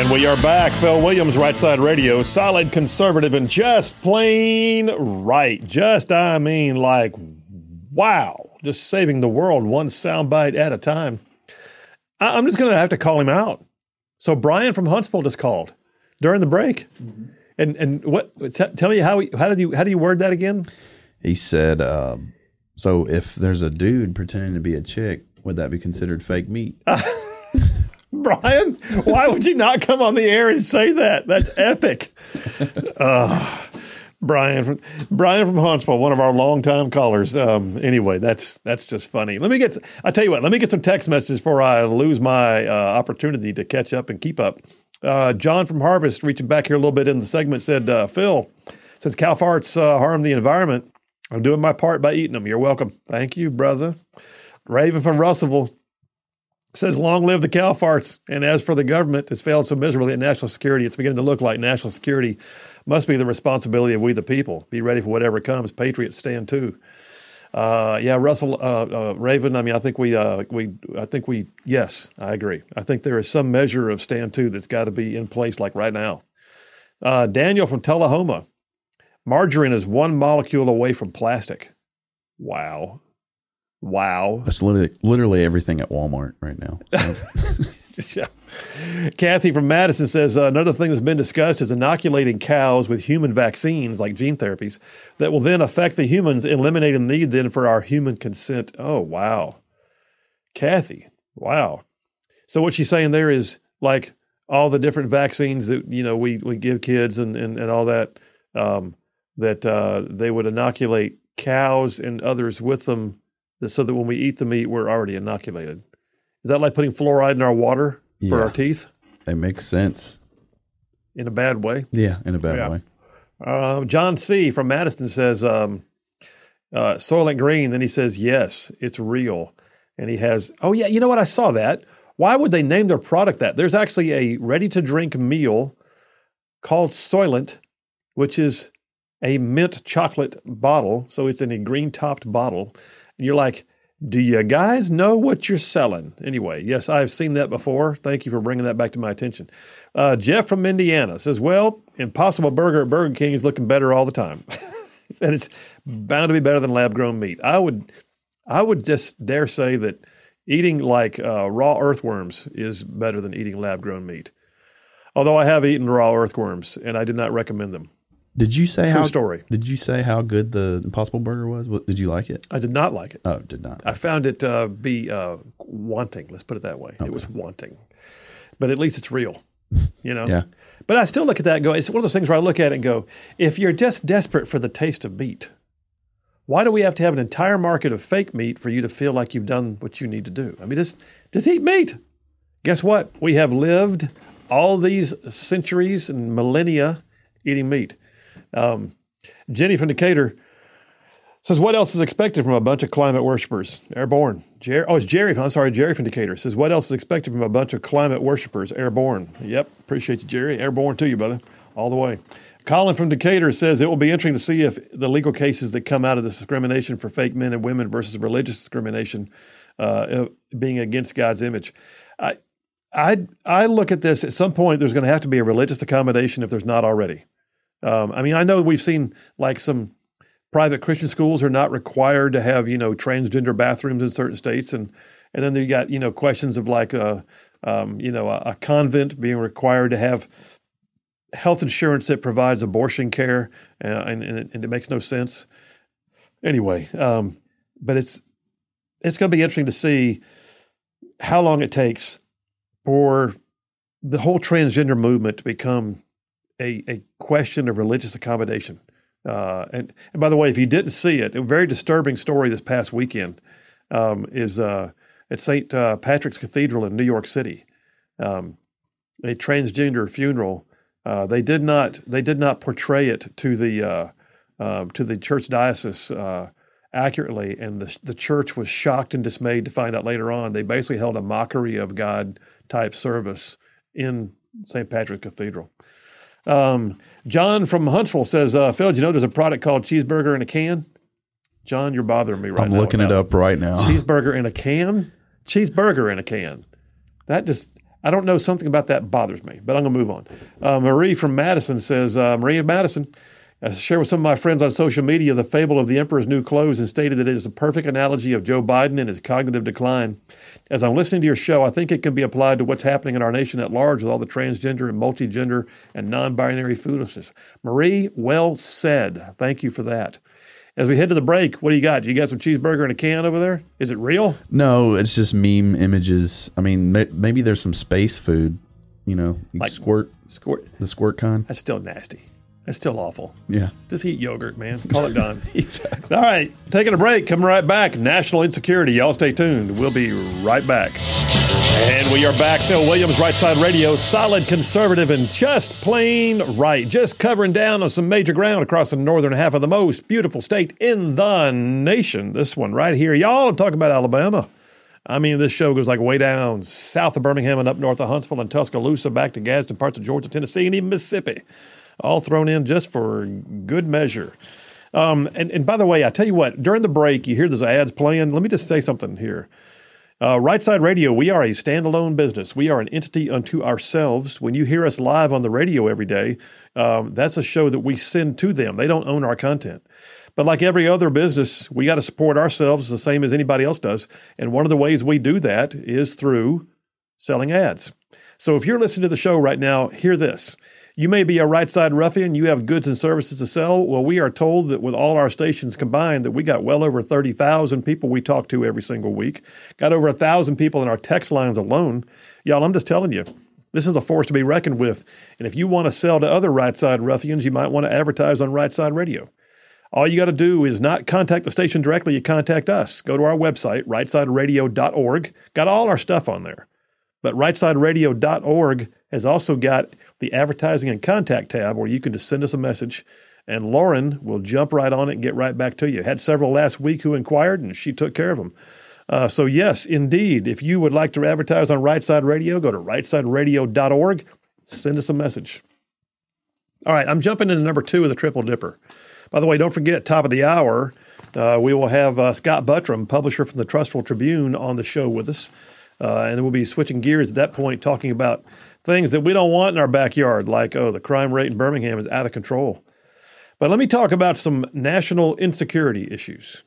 And we are back. Phil Williams, Right Side Radio, solid conservative and just plain right. Like, wow. Just saving the world one soundbite at a time. I'm just going to have to call him out. So Brian from Huntsville just called during the break. Mm-hmm. And what? Tell me how do you word that again? He said, so if there's a dude pretending to be a chick, would that be considered fake meat? Brian, why would you not come on the air and say that? That's epic. Brian from Huntsville, one of our longtime callers. Anyway, that's just funny. Let me get some text messages before I lose my opportunity to catch up and keep up. John from Harvest, reaching back here a little bit in the segment, said, Phil, since cow farts harm the environment, I'm doing my part by eating them. You're welcome. Thank you, brother. Raven from Russellville says, long live the cow farts. And as for the government, it's failed so miserably at national security, it's beginning to look like national security must be the responsibility of we the people. Be ready for whatever comes. Patriots stand too. Russell, Raven, I mean, yes, I agree. I think there is some measure of stand to that's got to be in place like right now. Daniel from Tullahoma, margarine is one molecule away from plastic. Wow. That's literally everything at Walmart right now. So. Kathy from Madison says, another thing that's been discussed is inoculating cows with human vaccines like gene therapies that will then affect the humans, eliminating the need then for our human consent. Oh, wow. Kathy, wow. So what she's saying there is like all the different vaccines that, we give kids and all that, that they would inoculate cows and others with them so that when we eat the meat, we're already inoculated. Is that like putting fluoride in our water for our teeth? It makes sense. In a bad way? Yeah, in a bad way. John C. from Madison says, Soylent Green. Then he says, yes, it's real. And he has, you know what? I saw that. Why would they name their product that? There's actually a ready-to-drink meal called Soylent, which is a mint chocolate bottle. So it's in a green-topped bottle. And you're like, do you guys know what you're selling? Anyway, yes, I've seen that before. Thank you for bringing that back to my attention. Jeff from Indiana says, well, Impossible Burger at Burger King is looking better all the time. And it's bound to be better than lab-grown meat. I would just dare say that eating like raw earthworms is better than eating lab-grown meat. Although I have eaten raw earthworms, and I did not recommend them. Did you say True story. Did you say how good the Impossible Burger was? Did you like it? I did not like it. Oh, did not. I found it be wanting. Let's put it that way. Okay. It was wanting. But at least it's real, Yeah. But I still look at that and go, it's one of those things where I look at it and go, if you're just desperate for the taste of meat, why do we have to have an entire market of fake meat for you to feel like you've done what you need to do? I mean, just eat meat. Guess what? We have lived all these centuries and millennia eating meat. Jenny from Decatur says, what else is expected from a bunch of climate worshipers? Airborne. It's Jerry. I'm sorry, Jerry from Decatur says, what else is expected from a bunch of climate worshipers? Airborne. Yep. Appreciate you, Jerry. Airborne to you, brother. All the way. Colin from Decatur says, it will be interesting to see if the legal cases that come out of this discrimination for fake men and women versus religious discrimination being against God's image. I look at this, at some point there's going to have to be a religious accommodation if there's not already. I know we've seen like some private Christian schools are not required to have, transgender bathrooms in certain states. And then you got, questions of like a convent being required to have health insurance that provides abortion care. And it makes no sense. Anyway, but it's going to be interesting to see how long it takes for the whole transgender movement to become a question of religious accommodation. And by the way, if you didn't see it, a very disturbing story this past weekend is at St. Patrick's Cathedral in New York City, a transgender funeral. They did not portray it to the church diocese accurately, and the church was shocked and dismayed to find out later on they basically held a mockery of God type service in St. Patrick's Cathedral. John from Huntsville says, Phil, do you know there's a product called cheeseburger in a can? John, you're bothering me right now. I'm looking it up right now. Cheeseburger in a can? Cheeseburger in a can. That just, I don't know, something about that bothers me, but I'm going to move on. Marie from Madison says, Marie in Madison, I shared with some of my friends on social media the fable of the emperor's new clothes and stated that it is a perfect analogy of Joe Biden and his cognitive decline. As I'm listening to your show, I think it can be applied to what's happening in our nation at large with all the transgender and multigender and non-binary foolishness. Marie, well said. Thank you for that. As we head to the break, what do you got? You got some cheeseburger in a can over there? Is it real? No, it's just meme images. I mean, maybe there's some space food, you Like squirt, the squirt kind. That's still nasty. That's still awful. Yeah. Just eat yogurt, man. Call it done. Exactly. All right, taking a break. Coming right back. National insecurity. Y'all stay tuned. We'll be right back. And we are back. Phil Williams, Right Side Radio. Solid conservative and just plain right. Just covering down on some major ground across the northern half of the most beautiful state in the nation. This one right here. Y'all, I'm talking about Alabama. I mean, this show goes like way down south of Birmingham and up north of Huntsville and Tuscaloosa, back to Gadsden, parts of Georgia, Tennessee, and even Mississippi. All thrown in just for good measure. And by the way, I tell you what, during the break, you hear those ads playing. Let me just say something here. Right Side Radio, we are a standalone business. We are an entity unto ourselves. When you hear us live on the radio every day, that's a show that we send to them. They don't own our content. But like every other business, we got to support ourselves the same as anybody else does. And one of the ways we do that is through selling ads. So if you're listening to the show right now, hear this. You may be a right side ruffian. You have goods and services to sell. Well, we are told that with all our stations combined that we got well over 30,000 people we talk to every single week. Got over 1,000 people in our text lines alone. Y'all, I'm just telling you, this is a force to be reckoned with. And if you want to sell to other right side ruffians, you might want to advertise on Right Side Radio. All you got to do is not contact the station directly. You contact us. Go to our website, rightsideradio.org. Got all our stuff on there. But rightsideradio.org has also got the advertising and contact tab where you can just send us a message and Lauren will jump right on it and get right back to you. Had several last week who inquired and she took care of them. So yes, indeed, if you would like to advertise on Right Side Radio, go to rightsideradio.org, send us a message. All right, I'm jumping into number 2 of the Triple Dipper. By the way, don't forget, top of the hour, we will have Scott Buttram, publisher from the Trustful Tribune, on the show with us. And then we'll be switching gears at that point, talking about things that we don't want in our backyard, like, the crime rate in Birmingham is out of control. But let me talk about some national insecurity issues.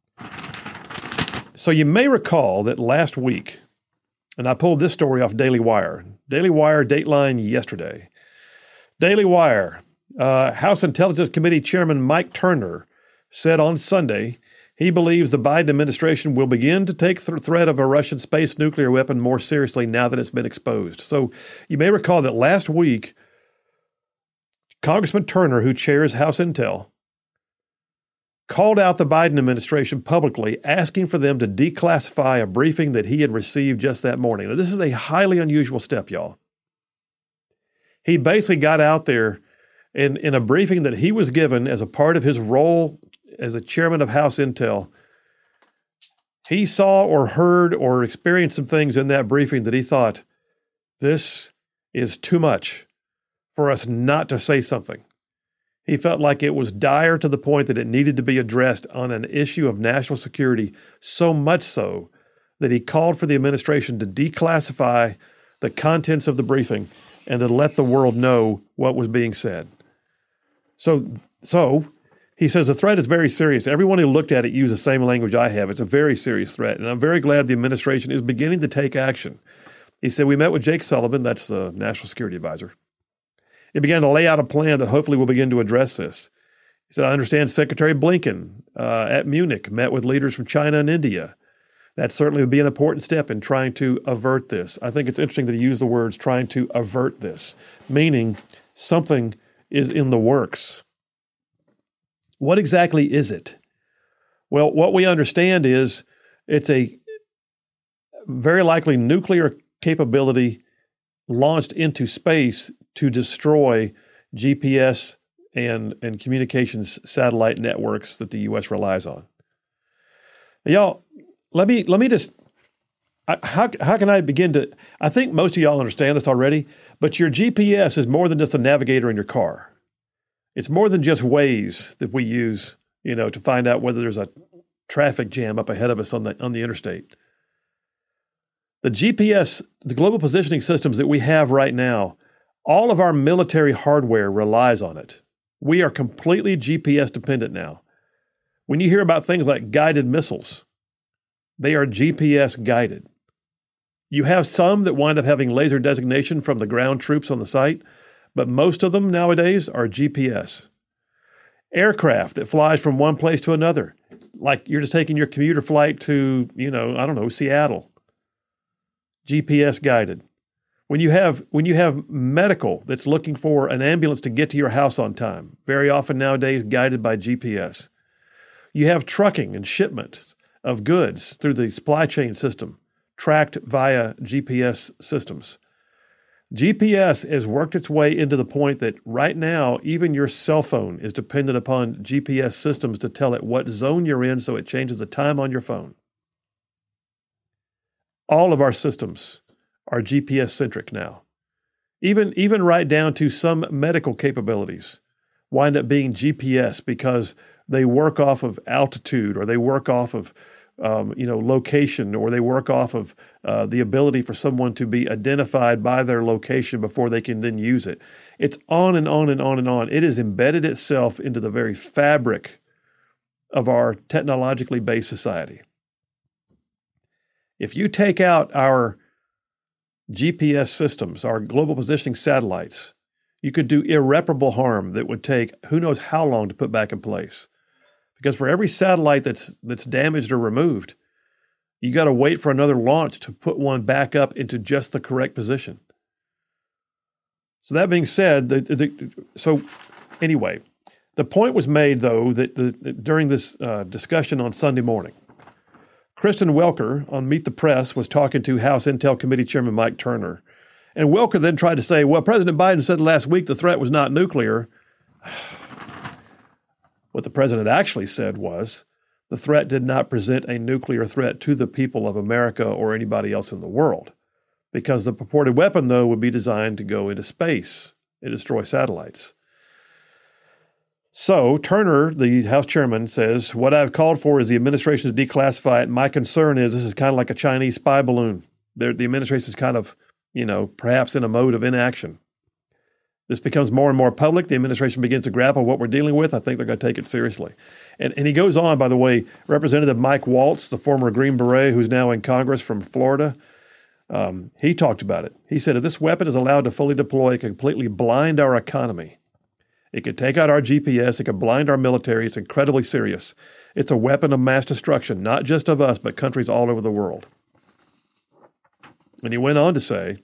So you may recall that last week, and I pulled this story off Daily Wire. Daily Wire, Dateline yesterday. Daily Wire, House Intelligence Committee Chairman Mike Turner said on Sunday he believes the Biden administration will begin to take the threat of a Russian space nuclear weapon more seriously now that it's been exposed. So you may recall that last week, Congressman Turner, who chairs House Intel, called out the Biden administration publicly, asking for them to declassify a briefing that he had received just that morning. Now, this is a highly unusual step, y'all. He basically got out there in a briefing that he was given as a part of his role as a chairman of House Intel. He saw or heard or experienced some things in that briefing that he thought, this is too much for us not to say something. He felt like it was dire to the point that it needed to be addressed on an issue of national security, so much so that he called for the administration to declassify the contents of the briefing and to let the world know what was being said. So he says the threat is very serious. Everyone who looked at it used the same language I have. It's a very serious threat, and I'm very glad the administration is beginning to take action. He said, we met with Jake Sullivan, that's the National Security Advisor. He began to lay out a plan that hopefully will begin to address this. He said, I understand Secretary Blinken at Munich met with leaders from China and India. That certainly would be an important step in trying to avert this. I think it's interesting that he used the words trying to avert this, meaning something is in the works. What exactly is it? Well, what we understand is it's a very likely nuclear capability launched into space to destroy GPS and communications satellite networks that the U.S. relies on. Y'all, let me just, how can I begin to, I think most of y'all understand this already, but your GPS is more than just a navigator in your car. It's more than just Waze that we use, to find out whether there's a traffic jam up ahead of us on the interstate. The GPS, the global positioning systems that we have right now, all of our military hardware relies on it. We are completely GPS dependent now. When you hear about things like guided missiles, they are GPS guided. You have some that wind up having laser designation from the ground troops on the site, but most of them nowadays are GPS. Aircraft that flies from one place to another, like you're just taking your commuter flight to, Seattle. GPS guided. When you have medical that's looking for an ambulance to get to your house on time, very often nowadays guided by GPS. You have trucking and shipment of goods through the supply chain system, tracked via GPS systems. GPS has worked its way into the point that right now, even your cell phone is dependent upon GPS systems to tell it what zone you're in so it changes the time on your phone. All of our systems are GPS-centric now. Even right down to some medical capabilities wind up being GPS because they work off of altitude, or they work off of location, or they work off of the ability for someone to be identified by their location before they can then use it. It's on and on and on and on. It has embedded itself into the very fabric of our technologically based society. If you take out our GPS systems, our global positioning satellites, you could do irreparable harm that would take who knows how long to put back in place. Because for every satellite that's damaged or removed, you got to wait for another launch to put one back up into just the correct position. So that being said, the point was made, though, that during this discussion on Sunday morning, Kristen Welker on Meet the Press was talking to House Intel Committee Chairman Mike Turner. And Welker then tried to say, well, President Biden said last week the threat was not nuclear. What the president actually said was the threat did not present a nuclear threat to the people of America or anybody else in the world, because the purported weapon, though, would be designed to go into space and destroy satellites. So Turner, the House chairman, says, what I've called for is the administration to declassify it. My concern is this is kind of like a Chinese spy balloon. The administration is kind of, perhaps in a mode of inaction. This becomes more and more public. The administration begins to grapple what we're dealing with. I think they're going to take it seriously. And he goes on, by the way, Representative Mike Waltz, the former Green Beret who's now in Congress from Florida, he talked about it. He said, if this weapon is allowed to fully deploy, it can completely blind our economy. It could take out our GPS. It could blind our military. It's incredibly serious. It's a weapon of mass destruction, not just of us, but countries all over the world. And he went on to say,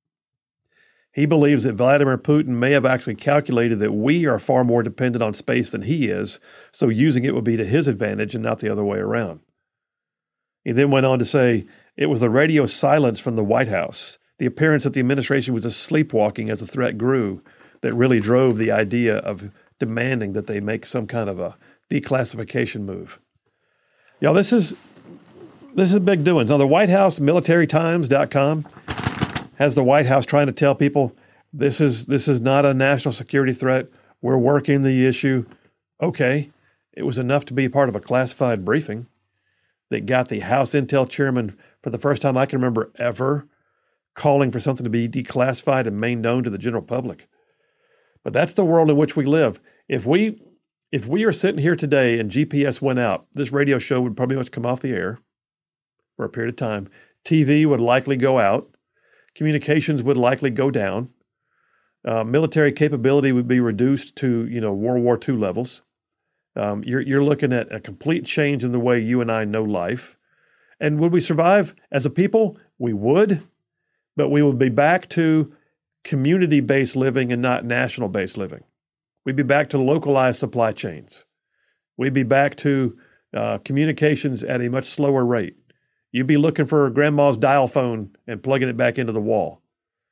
he believes that Vladimir Putin may have actually calculated that we are far more dependent on space than he is, so using it would be to his advantage and not the other way around. He then went on to say, it was the radio silence from the White House, the appearance that the administration was just sleepwalking as the threat grew, that really drove the idea of demanding that they make some kind of a declassification move. Y'all, this is big doings. Now, the White House, militarytimes.com, has the White House trying to tell people this is not a national security threat. We're working the issue. Okay, it was enough to be part of a classified briefing that got the House Intel chairman, for the first time I can remember ever, calling for something to be declassified and made known to the general public. But that's the world in which we live. If we are sitting here today and GPS went out, this radio show would probably much come off the air for a period of time. TV would likely go out. Communications would likely go down. Military capability would be reduced to, World War II levels. You're looking at a complete change in the way you and I know life. And would we survive as a people? We would, but we would be back to community-based living and not national-based living. We'd be back to localized supply chains. We'd be back to communications at a much slower rate. You'd be looking for grandma's dial phone and plugging it back into the wall.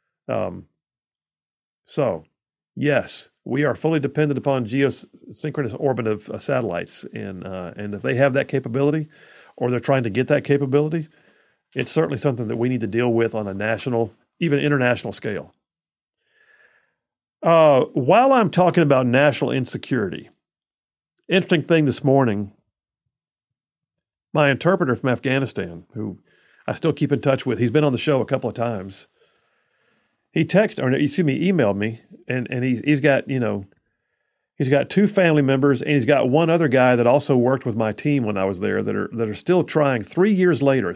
So, yes, we are fully dependent upon geosynchronous orbit of satellites. And if they have that capability, or they're trying to get that capability, it's certainly something that we need to deal with on a national, even international scale. While I'm talking about national insecurity, interesting thing this morning, my interpreter from Afghanistan, who I still keep in touch with. He's been on the show a couple of times. He emailed me, and he's got, he's got 2 family members, and he's got one other guy that also worked with my team when I was there that are still trying 3 years later,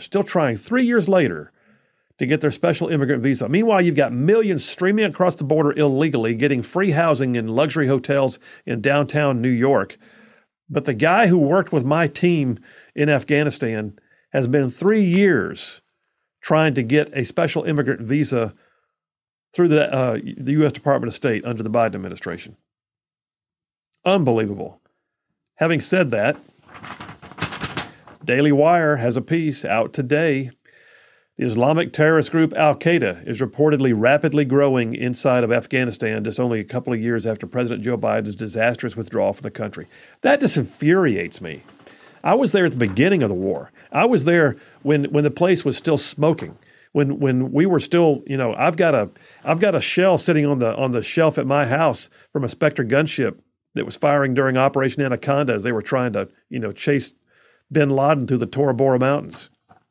to get their special immigrant visa. Meanwhile, you've got millions streaming across the border illegally, getting free housing in luxury hotels in downtown New York. But the guy who worked with my team in Afghanistan has been 3 years trying to get a special immigrant visa through the U.S. Department of State under the Biden administration. Unbelievable. Having said that, Daily Wire has a piece out today. The Islamic terrorist group Al-Qaeda is reportedly rapidly growing inside of Afghanistan just only a couple of years after President Joe Biden's disastrous withdrawal from the country. That just infuriates me. I was there at the beginning of the war. I was there when the place was still smoking. When we were still, I've got a shell sitting on the shelf at my house from a Spectre gunship that was firing during Operation Anaconda as they were trying to, chase bin Laden through the Tora Bora Mountains.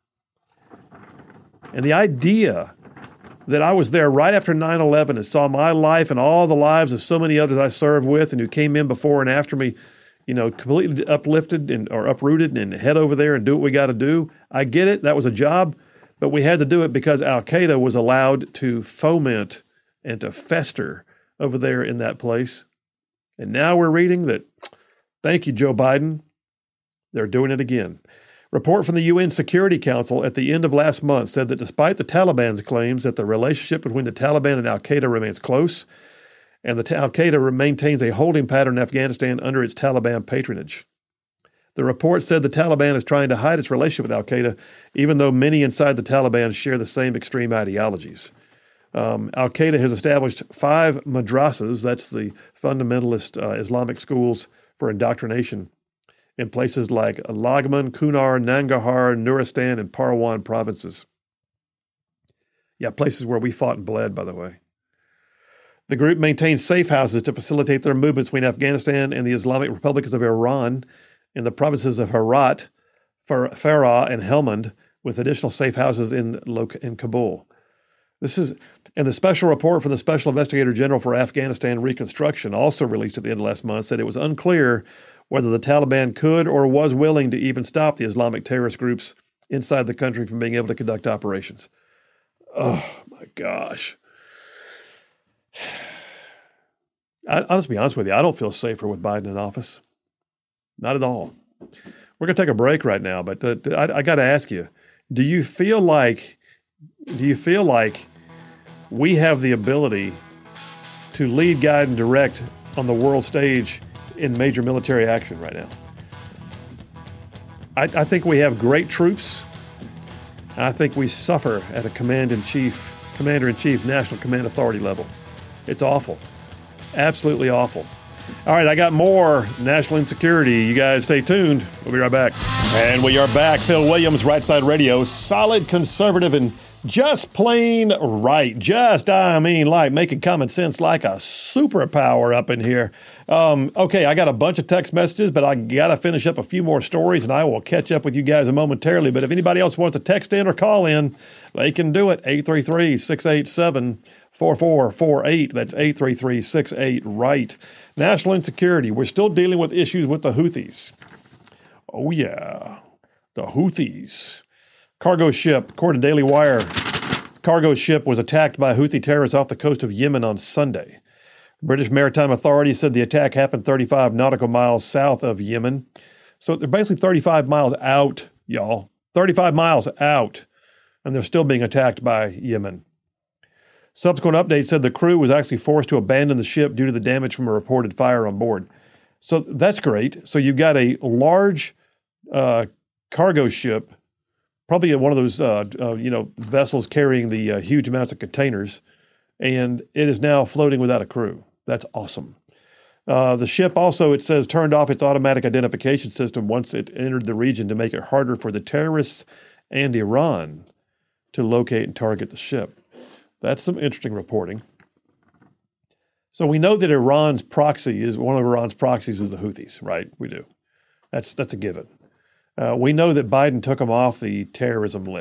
And the idea that I was there right after 9/11 and saw my life and all the lives of so many others I served with and who came in before and after me, completely uplifted or uprooted and head over there and do what we got to do. I get it. That was a job. But we had to do it because Al-Qaeda was allowed to foment and to fester over there in that place. And now we're reading that, thank you, Joe Biden, they're doing it again. Report from the UN Security Council at the end of last month said that despite the Taliban's claims that the relationship between the Taliban and Al-Qaeda remains close, and the Al-Qaeda maintains a holding pattern in Afghanistan under its Taliban patronage. The report said the Taliban is trying to hide its relationship with Al-Qaeda, even though many inside the Taliban share the same extreme ideologies. Al-Qaeda has established 5 madrasas, that's the fundamentalist Islamic schools for indoctrination, in places like Lagman, Kunar, Nangarhar, Nuristan, and Parwan provinces. Yeah, places where we fought and bled, by the way. The group maintains safe houses to facilitate their movement between Afghanistan and the Islamic Republics of Iran in the provinces of Herat, Farah, and Helmand, with additional safe houses in Kabul. And the special report from the Special Investigator General for Afghanistan Reconstruction, also released at the end of last month, said it was unclear whether the Taliban could or was willing to even stop the Islamic terrorist groups inside the country from being able to conduct operations. Oh, my gosh. I'll just be honest with you. I don't feel safer with Biden in office. Not at all. We're going to take a break right now, but I got to ask you, do you feel like we have the ability to lead, guide, and direct on the world stage in major military action right now? I think we have great troops. I think we suffer at a commander-in-chief, national command authority level. It's awful. Absolutely awful. All right, I got more national insecurity. You guys stay tuned. We'll be right back. And we are back. Phil Williams, Right Side Radio. Solid conservative and just plain right. Like making common sense like a superpower up in here. Okay, I got a bunch of text messages, but I got to finish up a few more stories, and I will catch up with you guys momentarily. But if anybody else wants to text in or call in, they can do it. 833-687-4448. That's 833-68-RIGHT. National insecurity. We're still dealing with issues with the Houthis. Oh, yeah. The Houthis. Cargo ship, according to Daily Wire, cargo ship was attacked by Houthi terrorists off the coast of Yemen on Sunday. British maritime authorities said the attack happened 35 nautical miles south of Yemen. So they're basically 35 miles out, y'all. 35 miles out. And they're still being attacked by Yemen. Subsequent updates said the crew was actually forced to abandon the ship due to the damage from a reported fire on board. So that's great. So you've got a large cargo ship, probably one of those vessels carrying the huge amounts of containers, and it is now floating without a crew. That's awesome. The ship also, it says, turned off its automatic identification system once it entered the region to make it harder for the terrorists and Iran to locate and target the ship. That's some interesting reporting. So we know that one of Iran's proxies is the Houthis, right? We do. That's a given. We know that Biden took them off the terrorism list.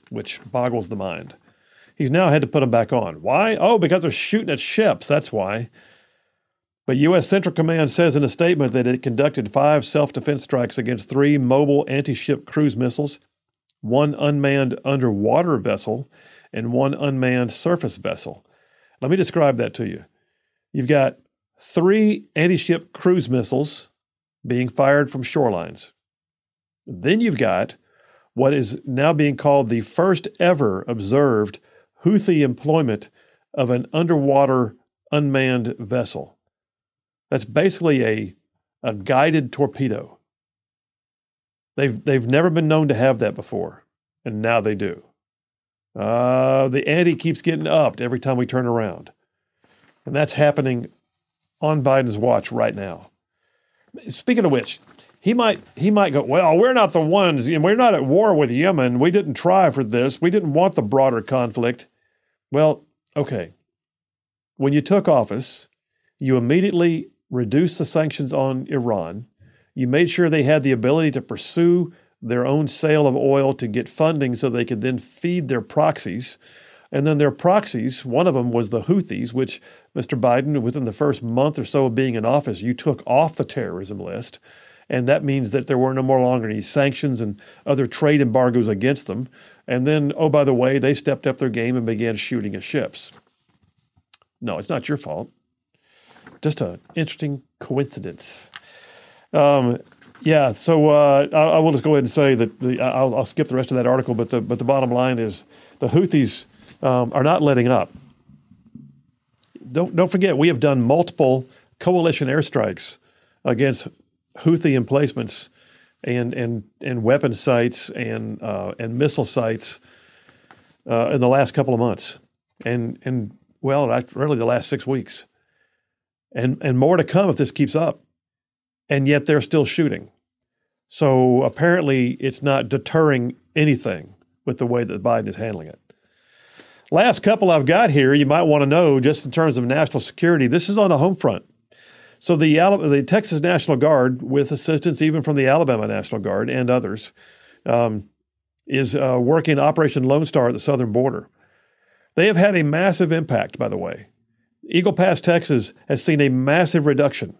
which boggles the mind. He's now had to put them back on. Why? Oh, because they're shooting at ships. That's why. But U.S. Central Command says in a statement that it conducted 5 self-defense strikes against 3 mobile anti-ship cruise missiles, 1 unmanned underwater vessel, and 1 unmanned surface vessel. Let me describe that to you. You've got 3 anti-ship cruise missiles being fired from shorelines. Then you've got what is now being called the first ever observed Houthi employment of an underwater unmanned vessel. That's basically a guided torpedo. They've never been known to have that before, and now they do. The ante keeps getting upped every time we turn around. And that's happening on Biden's watch right now. Speaking of which, he might go, well, we're not the ones, we're not at war with Yemen. We didn't try for this. We didn't want the broader conflict. Well, okay. When you took office, you immediately reduced the sanctions on Iran. You made sure they had the ability to pursue their own sale of oil to get funding so they could then feed their proxies. And then their proxies, one of them was the Houthis, which Mr. Biden, within the first month or so of being in office, you took off the terrorism list. And that means that there were no more longer any sanctions and other trade embargoes against them. And then, oh, by the way, they stepped up their game and began shooting at ships. No, it's not your fault. Just an interesting coincidence. I will just go ahead and say that I'll skip the rest of that article, but the bottom line is the Houthis are not letting up. Don't forget, we have done multiple coalition airstrikes against Houthi emplacements and weapon sites and missile sites in the last couple of months, and really the last 6 weeks, and more to come if this keeps up. And yet they're still shooting. So apparently it's not deterring anything with the way that Biden is handling it. Last couple I've got here, you might want to know just in terms of national security. This is on the home front. So the Texas National Guard, with assistance even from the Alabama National Guard and others, is working Operation Lone Star at the southern border. They have had a massive impact, by the way. Eagle Pass, Texas, has seen a massive reduction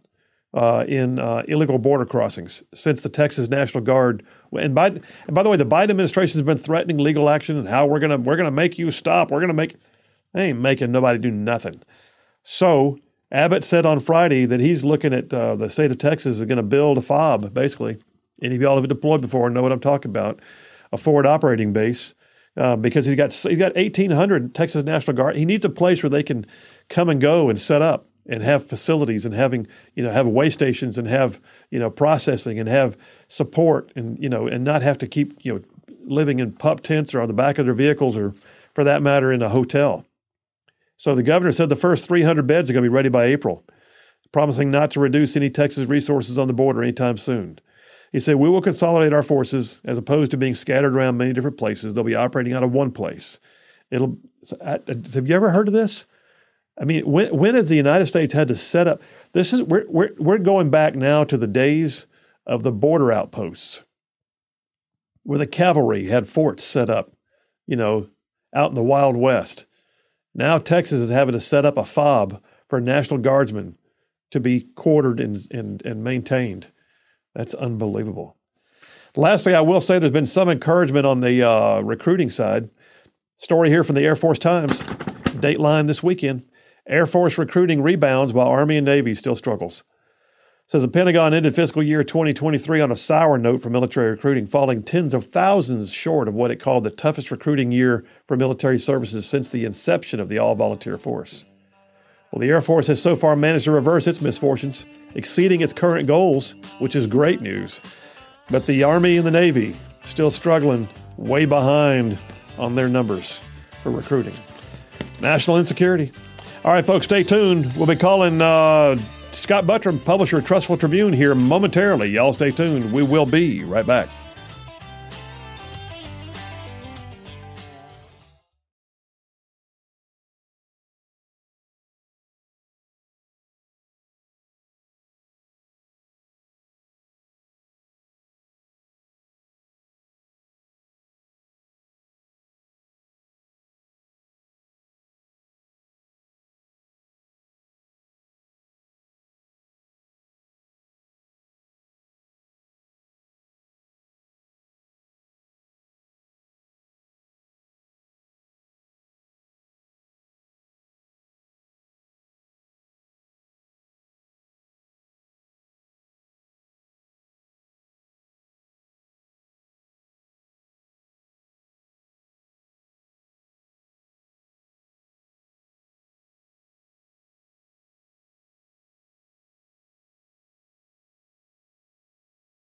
in illegal border crossings since the Texas National Guard. And by the way, the Biden administration has been threatening legal action and how we're gonna make you stop. They ain't making nobody do nothing. So Abbott said on Friday that he's looking at the state of Texas is going to build a FOB, basically. Any of y'all have deployed before know what I'm talking about, a forward operating base, because he's got 1,800 Texas National Guard. He needs a place where they can come and go and set up and have facilities and have way stations and have, processing and have support and not have to keep, living in pup tents or on the back of their vehicles or, for that matter, in a hotel. So the governor said the first 300 beds are going to be ready by April, promising not to reduce any Texas resources on the border anytime soon. He said, we will consolidate our forces as opposed to being scattered around many different places. They'll be operating out of one place. Have you ever heard of this? I mean, when has the United States had to set up? We're going back now to the days of the border outposts, where the cavalry had forts set up, out in the Wild West. Now Texas is having to set up a FOB for National Guardsmen to be quartered and maintained. That's unbelievable. Lastly, I will say there's been some encouragement on the recruiting side. Story here from the Air Force Times, Dateline this weekend. Air Force recruiting rebounds while Army and Navy still struggles. Says the Pentagon ended fiscal year 2023 on a sour note for military recruiting, falling tens of thousands short of what it called the toughest recruiting year for military services since the inception of the all-volunteer force. Well, the Air Force has so far managed to reverse its misfortunes, exceeding its current goals, which is great news. But the Army and the Navy still struggling way behind on their numbers for recruiting. National insecurity. All right, folks, stay tuned. We'll be calling Scott Buttram, publisher of Trustful Tribune, here momentarily. Y'all stay tuned. We will be right back.